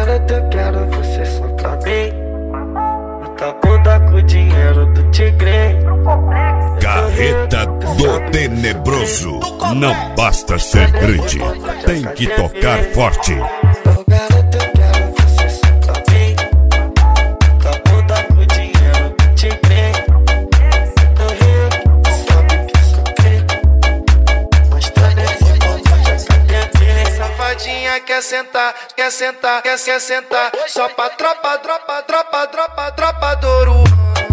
garota, eu quero você só pra mim. Muita bunda com o dinheiro do tigre. Carreta do Tenebroso. Não basta ser grande, tem que tocar forte. Oh, garota, eu quero você só pra mim. Muita bunda com o dinheiro do tigre. Do Rio, sabe que sou crê. Mostrando esse bomba de academia. Safadinha quer sentar, quer sentar, quer sentar. Só pra tropa do ouro.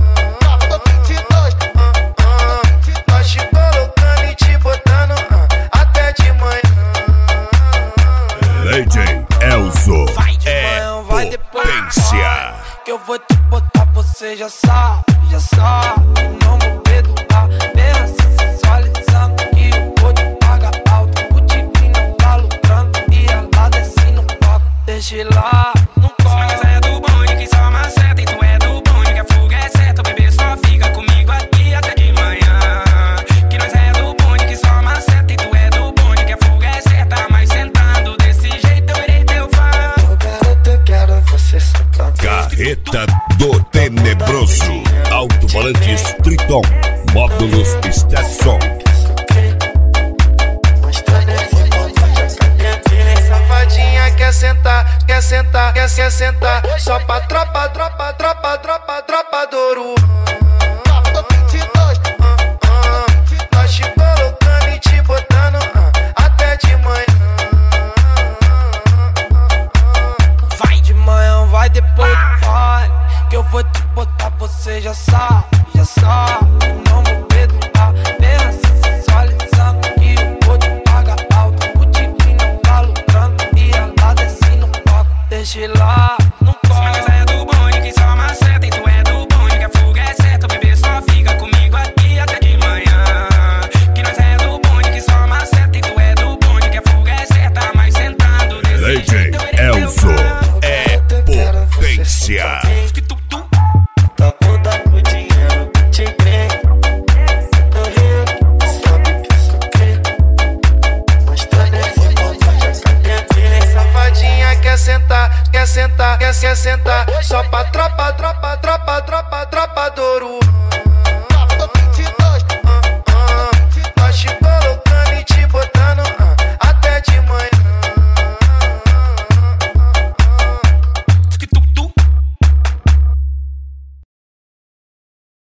Nós te colocando e te botando até de manhã. DJ Elzo é vai depois, potência. que eu vou te botar, você já sabe. Não vou perdoar, bem assim sensualizando que eu vou te pagar alto. O tigre não tá lucrando e ela desce no palco. Deixa ele lá, não corre. Mas é do bonde que só maceta, e tu é do bonde que a fuga é certa. O bebê só fica comigo aqui até de manhã. Que nós é do bonde que só maceta, e tu é do bonde que a fuga é certa. Mas sentando desse jeito eu irei teu fã. Oh, garota, eu quero você só pra mim. Carreta do Tenebroso. Alto-falantes Triton. Módulos Stetson. Safadinha quer sentar, quer sentar, quer sentar. Só pra tropa do ouro. Nós te colocando e te botando até de manhã. Vai de manhã, vai depois do baile, que eu vou te botar, você já sabe. Não vou perdoar, bem assim sensualizando que eu vou te pagar alto. O tigre não tá lucrando e ela desce no palco. Deixa ele lá, não corre. Mas é do bonde que só maceta, e tu é do bonde que a fuga é certa. O bebê só fica comigo aqui até de manhã. Que nós é do bonde que só maceta, e tu é do bonde que a fuga é certa. Mas sentando desse DJ jeito eu irei teu Elzo fã. é potência. Tá bunda com dinheiro do tigre. Do Rio, sabe que sou crê. Mostrando esse bomba de academia. Safadinha quer sentar, quer sentar. Só pra